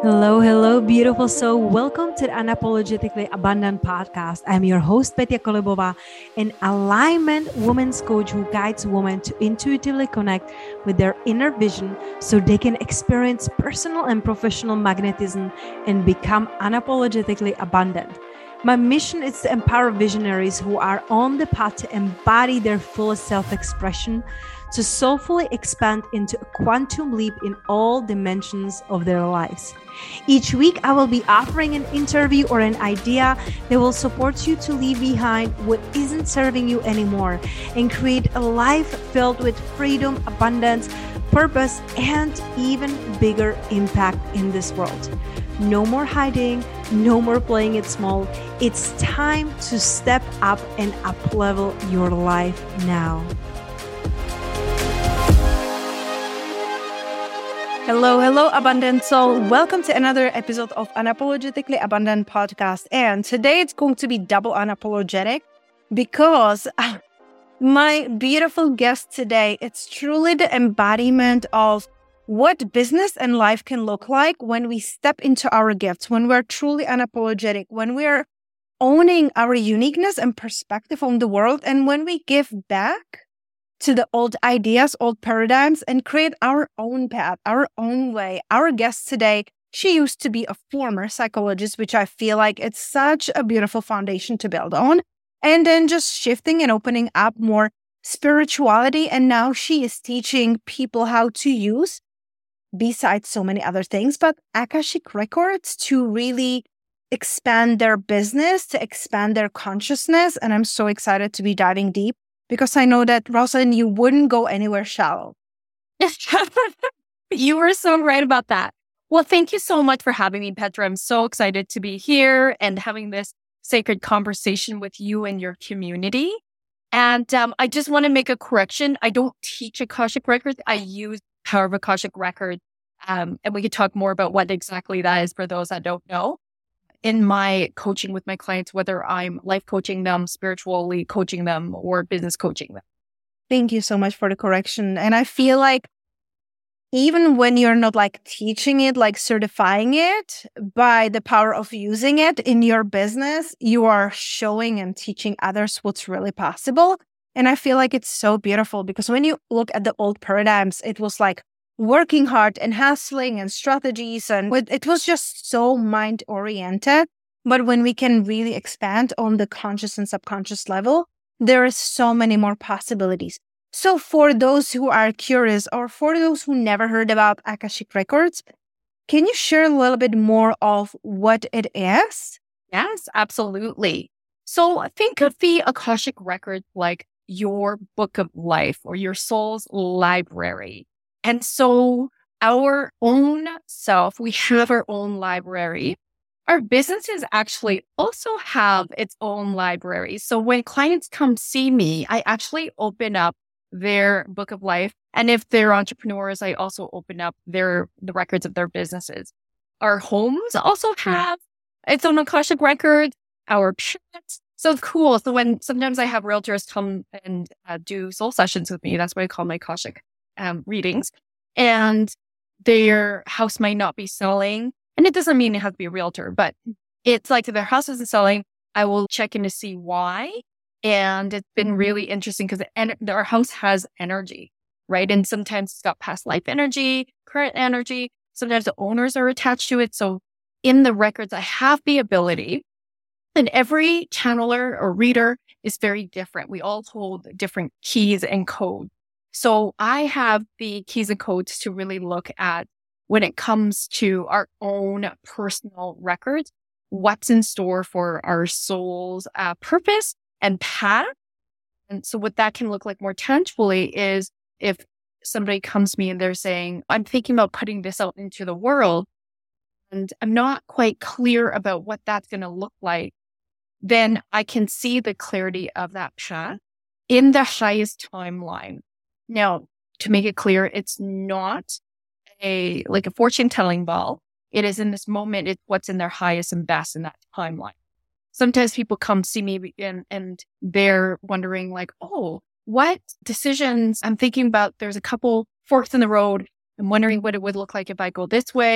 Hello, hello, beautiful soul. Welcome to the Unapologetically Abundant podcast. I'm your host, Petya Kolibova, an alignment women's coach who guides women to intuitively connect with their inner vision so they can experience personal and professional magnetism and become unapologetically abundant. My mission is to empower visionaries who are on the path to embody their fullest self-expression, to soulfully expand into a quantum leap in all dimensions of their lives. Each week, I will be offering an interview or an idea that will support you to leave behind what isn't serving you anymore and create a life filled with freedom, abundance, purpose, and even bigger impact in this world. No more hiding, no more playing it small. It's time to step up and up-level your life now. Hello, hello, abundant soul. Welcome to another episode of Unapologetically Abundant podcast. And today it's going to be double unapologetic because my beautiful guest today, it's truly the embodiment of what business and life can look like when we step into our gifts, when we're truly unapologetic, when we're owning our uniqueness and perspective on the world, and when we give back to the old ideas, old paradigms, and create our own path, our own way. Our guest today, she used to be a former psychologist, which I feel like it's such a beautiful foundation to build on. And then just shifting and opening up more spirituality. And now she is teaching people how to use, besides so many other things, but Akashic records to really expand their business, to expand their consciousness. And I'm so excited to be diving deep, because I know that, Rosalind, you wouldn't go anywhere shallow. You were so right about that. Well, thank you so much for having me, Petra. I'm so excited to be here and having this sacred conversation with you and your community. And I just want to make a correction. I don't teach Akashic Records. I use Power of Akashic Record. And we could talk more about what exactly that is for those that don't know. In my coaching with my clients, whether I'm life coaching them, spiritually coaching them, or business coaching them. Thank you so much for the correction. And I feel like even when you're not like teaching it, like certifying it, by the power of using it in your business, you are showing and teaching others what's really possible. And I feel like it's so beautiful because when you look at the old paradigms, it was like working hard and hustling and strategies, and it was just so mind oriented. But when we can really expand on the conscious and subconscious level, there is so many more possibilities. So for those who are curious, or for those who never heard about Akashic Records, can you share a little bit more of what it is? Yes, absolutely. So think of the Akashic Record like your book of life or your soul's library. And so our own self, we have our own library. Our businesses actually also have its own library. So when clients come see me, I actually open up their book of life. And if they're entrepreneurs, I also open up the records of their businesses. Our homes also have its own Akashic record, our pets. So it's cool. So when sometimes I have realtors come and do soul sessions with me, that's what I call my Akashic readings, and their house might not be selling. And it doesn't mean it has to be a realtor, but it's like if their house isn't selling, I will check in to see why. And it's been really interesting because our house has energy, right? And sometimes it's got past life energy, current energy. Sometimes the owners are attached to it. So in the records, I have the ability, and every channeler or reader is very different. We all hold different keys and codes. So I have the keys and codes to really look at when it comes to our own personal records, what's in store for our soul's purpose and path. And so what that can look like more tangibly is if somebody comes to me and they're saying, I'm thinking about putting this out into the world, and I'm not quite clear about what that's going to look like, then I can see the clarity of that path in the highest timeline. Now, to make it clear, it's not a fortune telling ball. It is in this moment, it's what's in their highest and best in that timeline. Sometimes people come see me and they're wondering like, oh, what decisions I'm thinking about? There's a couple forks in the road. I'm wondering what it would look like if I go this way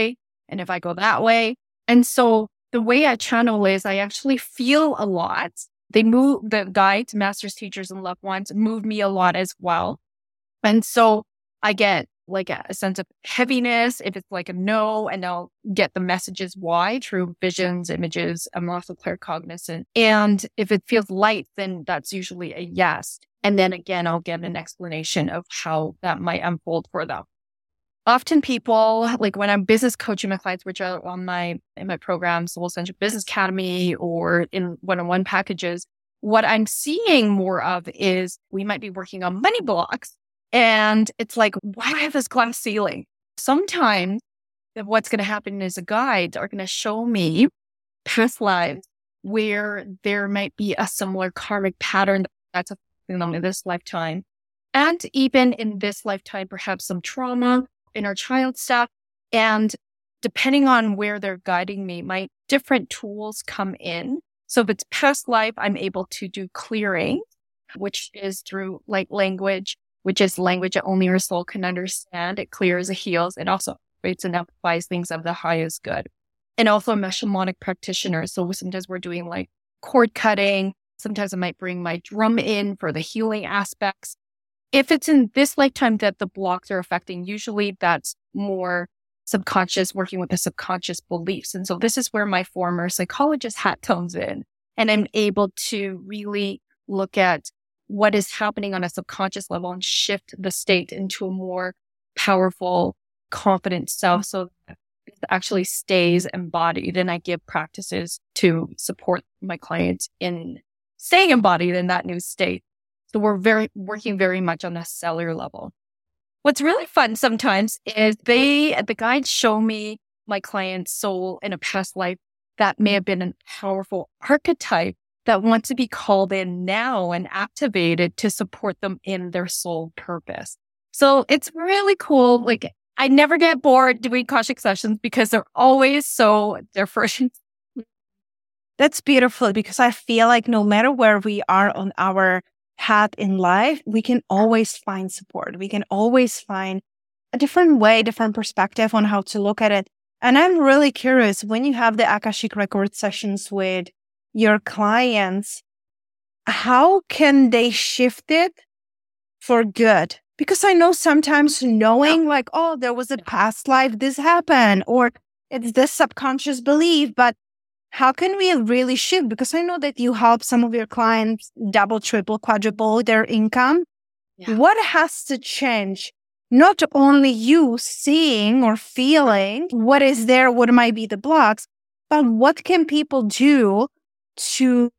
And if I go that way. And so the way I channel is I actually feel a lot. They move, the guides, masters, teachers, and loved ones move me a lot as well. And so I get like a sense of heaviness if it's like a no, and I'll get the messages why through visions, images. I'm also claircognizant. And if it feels light, then that's usually a yes. And then again, I'll get an explanation of how that might unfold for them. Often people, like when I'm business coaching my clients, which are in my program, Soul Essential Business Academy, or in one-on-one packages, what I'm seeing more of is we might be working on money blocks. And it's like, why do I have this glass ceiling? Sometimes what's going to happen is the guides are going to show me past lives where there might be a similar karmic pattern that's affecting them in this lifetime. And even in this lifetime, perhaps some trauma, inner child stuff. And depending on where they're guiding me, my different tools come in. So if it's past life, I'm able to do clearing, which is through like language, which is language that only your soul can understand. It clears, it heals. It also creates and amplifies things of the highest good. And also I'm a shamanic practitioner. So sometimes we're doing like cord cutting. Sometimes I might bring my drum in for the healing aspects. If it's in this lifetime that the blocks are affecting, usually that's more subconscious, working with the subconscious beliefs. And so this is where my former psychologist hat comes in. And I'm able to really look at what is happening on a subconscious level and shift the state into a more powerful, confident self so that it actually stays embodied. And I give practices to support my clients in staying embodied in that new state. So we're working very much on a cellular level. What's really fun sometimes is the guides show me my client's soul in a past life that may have been a powerful archetype that wants to be called in now and activated to support them in their soul purpose. So it's really cool. Like I never get bored doing Akashic sessions because they're always so different. That's beautiful, because I feel like no matter where we are on our path in life, we can always find support. We can always find a different way, different perspective on how to look at it. And I'm really curious, when you have the Akashic record sessions with your clients, how can they shift it for good? Because I know sometimes knowing like, oh, there was a past life, this happened, or it's this subconscious belief, but how can we really shift? Because I know that you help some of your clients double, triple, quadruple their income. Yeah. What has to change? Not only you seeing or feeling what is there, what might be the blocks, but what can people do to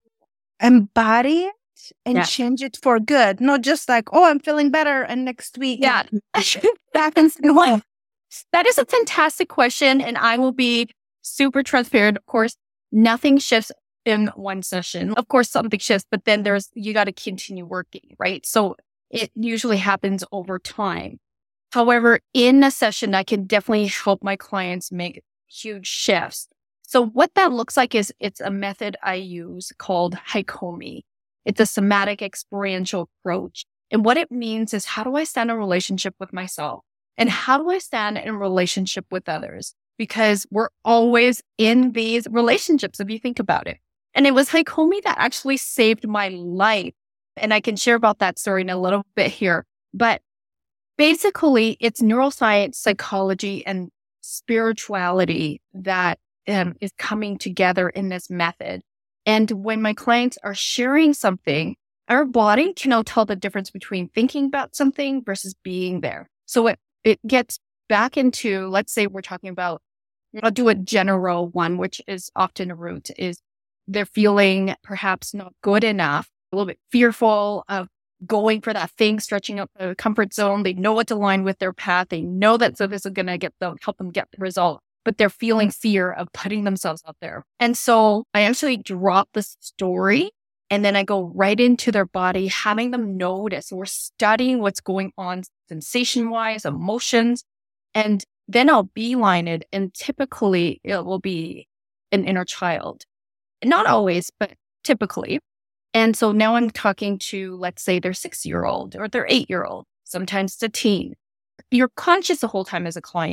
embody it and change it for good? Not just like, oh, I'm feeling better, and next week, back in life. That is a fantastic question, and I will be super transparent. Of course, nothing shifts in one session. Of course, something shifts, but then you got to continue working, right? So it usually happens over time. However, in a session, I can definitely help my clients make huge shifts. So what that looks like is it's a method I use called Haikomi. It's a somatic experiential approach. And what it means is, how do I stand in relationship with myself? And how do I stand in relationship with others? Because we're always in these relationships, if you think about it. And it was Haikomi that actually saved my life. And I can share about that story in a little bit here. But basically, it's neuroscience, psychology, and spirituality that is coming together in this method. And when my clients are sharing something, our body can now tell the difference between thinking about something versus being there. So it gets back into, let's say we're talking about, I'll do a general one, which is often a root, is they're feeling perhaps not good enough, a little bit fearful of going for that thing, stretching out the comfort zone. They know what to align with their path. They know that so this is going to help them get the result, but they're feeling fear of putting themselves out there. And so I actually drop the story and then I go right into their body, having them notice. We're studying what's going on sensation-wise, emotions, and then I'll beeline it. And typically it will be an inner child. Not always, but typically. And so now I'm talking to, let's say, their 6-year-old or their 8-year-old. Sometimes it's a teen. You're conscious the whole time as a client.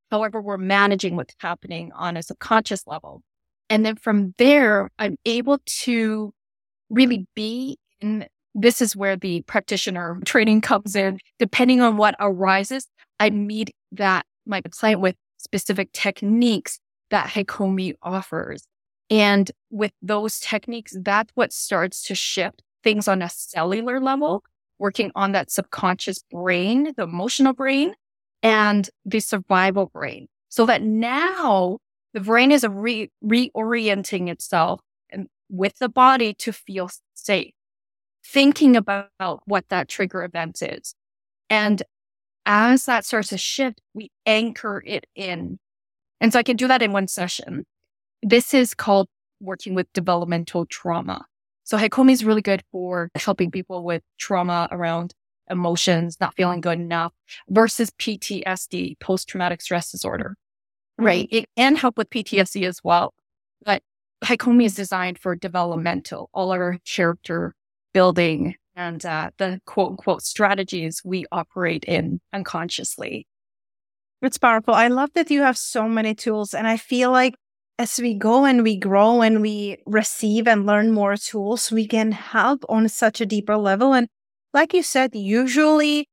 However, we're managing what's happening on a subconscious level. And then from there, I'm able to really be in. This is where the practitioner training comes in. Depending on what arises, I meet my client with specific techniques that Hakomi offers. And with those techniques, that's what starts to shift things on a cellular level, working on that subconscious brain, the emotional brain, and the survival brain. So that now the brain is reorienting itself and with the body to feel safe, thinking about what that trigger event is. And as that starts to shift, we anchor it in. And so I can do that in one session. This is called working with developmental trauma. So Hakomi is really good for helping people with trauma around emotions, not feeling good enough, versus PTSD, post-traumatic stress disorder, right? It can help with PTSD as well. But Hakomi is designed for developmental, all our character building and the quote unquote strategies we operate in unconsciously. It's powerful. I love that you have so many tools. And I feel like as we go and we grow and we receive and learn more tools, we can help on such a deeper level. And like you said, usually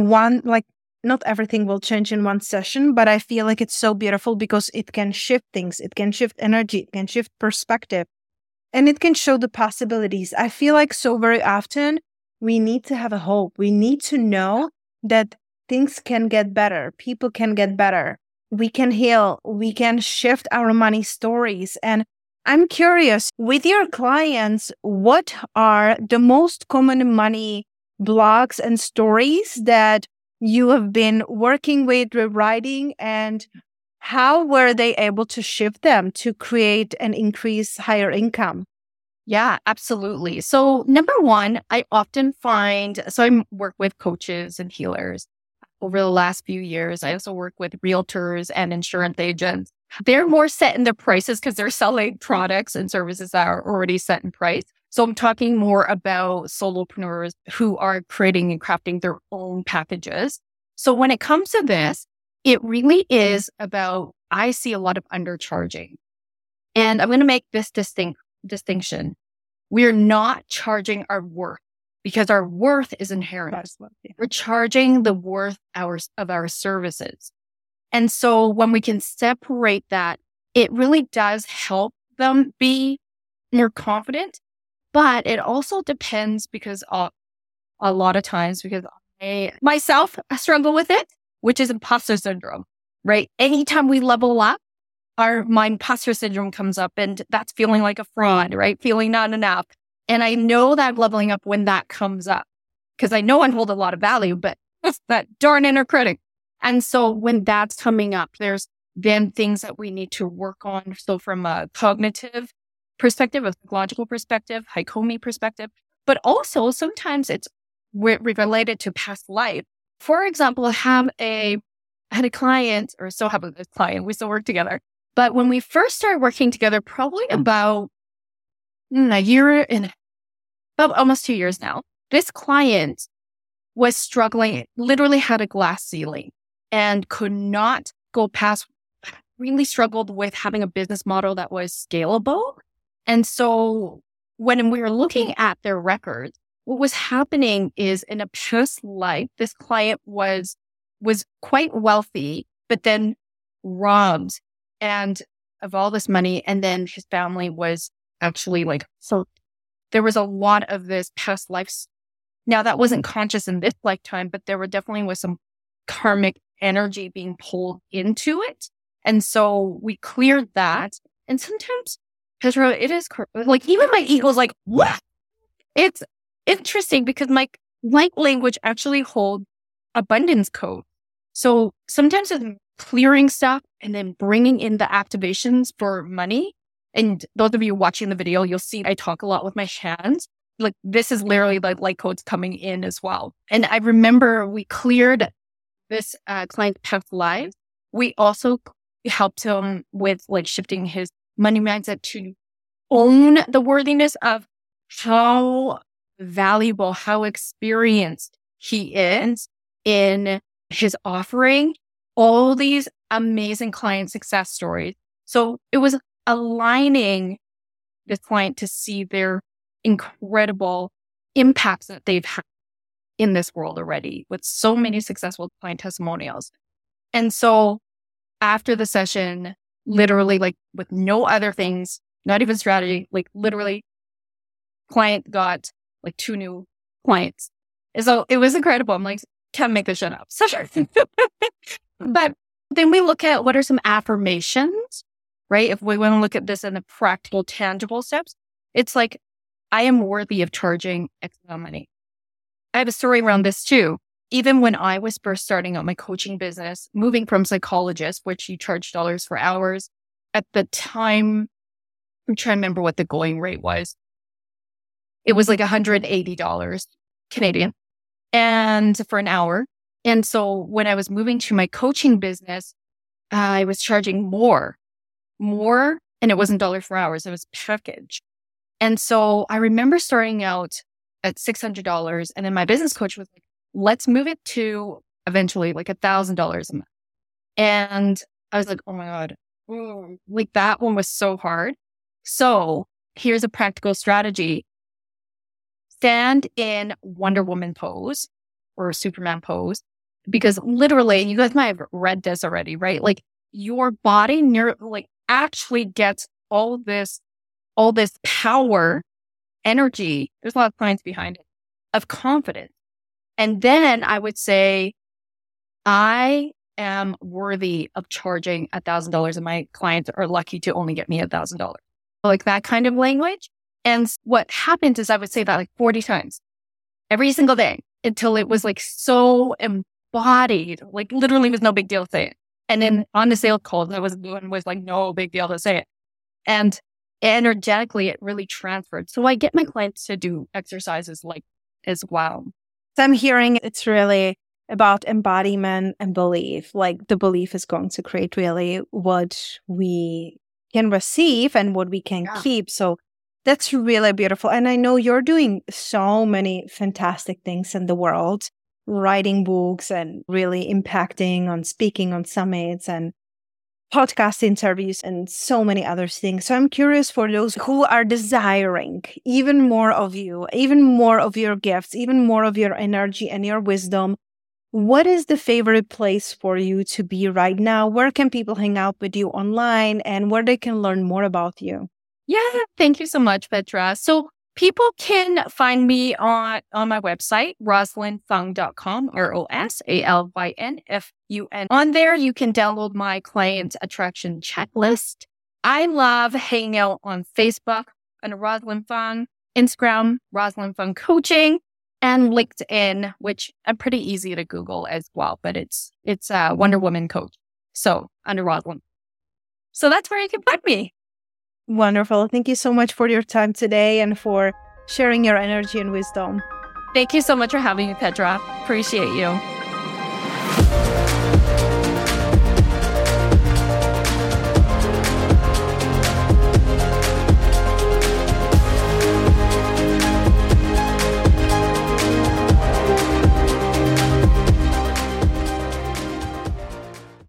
not everything will change in one session, but I feel like it's so beautiful because it can shift things. It can shift energy. It can shift perspective. And it can show the possibilities. I feel like so very often we need to have a hope. We need to know that things can get better. People can get better. We can heal. We can shift our money stories. And I'm curious, with your clients, what are the most common money blogs and stories that you have been working with, rewriting, and how were they able to shift them to create and increase higher income? Yeah, absolutely. So number one, I often find, so I work with coaches and healers over the last few years. I also work with realtors and insurance agents. They're more set in their prices because they're selling products and services that are already set in price. So I'm talking more about solopreneurs who are creating and crafting their own packages. So when it comes to this, it really is about, I see a lot of undercharging. And I'm going to make this distinction. We're not charging our worth because our worth is inherent. We're charging the worth of our services. And so when we can separate that, it really does help them be more confident. But it also depends because a lot of times, because I myself struggle with it, which is imposter syndrome, right? Anytime we level up, my imposter syndrome comes up, and that's feeling like a fraud, right? Feeling not enough. And I know that I'm leveling up when that comes up because I know I hold a lot of value, but it's that darn inner critic. And so when that's coming up, there's then things that we need to work on. So from a cognitive perspective, a psychological perspective, Hakomi perspective, but also sometimes it's related to past life. For example, I had a client, or still have a client, we still work together. But when we first started working together, probably about a year and about almost 2 years now, this client was struggling, literally had a glass ceiling and could not go past, really struggled with having a business model that was scalable. And so when we were looking at their records, what was happening is in a past life, this client was quite wealthy, but then robbed and of all this money. And then his family was actually so there was a lot of this past life. Now that wasn't conscious in this lifetime, but there definitely was some karmic energy being pulled into it. And so we cleared that. And sometimes, Petra, it is even my ego's like, what? It's interesting because my light language actually holds abundance code. So sometimes it's clearing stuff and then bringing in the activations for money. And those of you watching the video, you'll see I talk a lot with my hands. This is literally light codes coming in as well. And I remember we cleared this client's past lives. We also helped him with shifting his money mindset to own the worthiness of how valuable, how experienced he is in his offering all these amazing client success stories. So it was aligning the client to see their incredible impacts that they've had in this world already with so many successful client testimonials. And so after the session, literally like with no other things, not even strategy, like literally client got like 2 new clients. And so it was incredible. I'm like, can't make this shit up. So sure. But then we look at what are some affirmations, right? If we want to look at this in the practical, tangible steps, it's like, I am worthy of charging X amount of money. I have a story around this too. Even when I was first starting out my coaching business, moving from psychologist, which you charge dollars for hours, at the time, I'm trying to remember what the going rate was. It was like $180 Canadian and for an hour. And so when I was moving to my coaching business, I was charging more, and it wasn't dollars for hours. It was package. And so I remember starting out at $600. And then my business coach was like, let's move it to eventually like $1,000 a month. And I was like, oh my God, like that one was so hard. So here's a practical strategy. Stand in Wonder Woman pose or Superman pose, because literally, you guys might have read this already, right? Like your body like actually gets all this power, energy. There's a lot of science behind it of confidence. And then I would say, I am worthy of charging $1,000 and my clients are lucky to only get me $1,000. Like that kind of language. And what happens is I would say that like 40 times every single day until it was like so embodied, like literally was no big deal to say it. And then on the sales calls, I was doing was like no big deal to say it. And energetically, it really transferred. So I get my clients to do exercises like as well. So I'm hearing it's really about embodiment and belief. Like the belief is going to create really what we can receive and what we can keep. So that's really beautiful. And I know you're doing so many fantastic things in the world, writing books and really impacting on speaking on summits and podcast interviews and so many other things. So I'm curious for those who are desiring even more of you, even more of your gifts, even more of your energy and your wisdom. What is the favorite place for you to be right now? Where can people hang out with you online and where they can learn more about you? Yeah, thank you so much, Petra. So people can find me on my website, rosalynfung.com, ROSALYNFUN. On there, you can download my client attraction checklist. I love hanging out on Facebook under Rosalind Fung, Instagram, Rosalind Fung Coaching, and LinkedIn, which are pretty easy to Google as well, but it's Wonder Woman Coach. So under Rosalind. So that's where you can find me. Wonderful. Thank you so much for your time today and for sharing your energy and wisdom. Thank you so much for having me, Petra. Appreciate you.